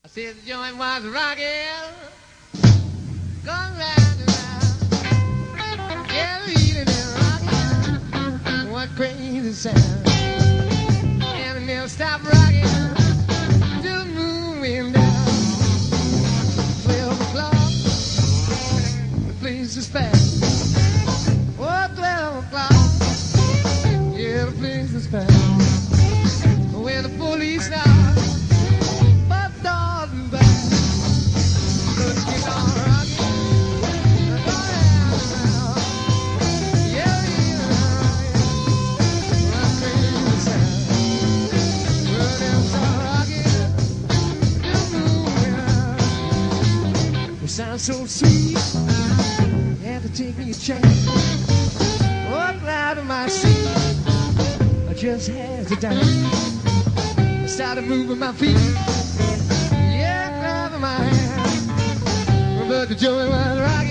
I said the joint was rocking, going round and round. Yeah, eating and rocking, what crazy sound. And it never stopped rocking till the moon went down. 12 o'clock, the place is packed. Oh, 12 o'clock, yeah, the place is packed. When the police now sounds so sweet, you had to take me a chance. Up out of my seat, I just had to dance. I started moving my feet, yeah, grabbing my hand, but the joint was right.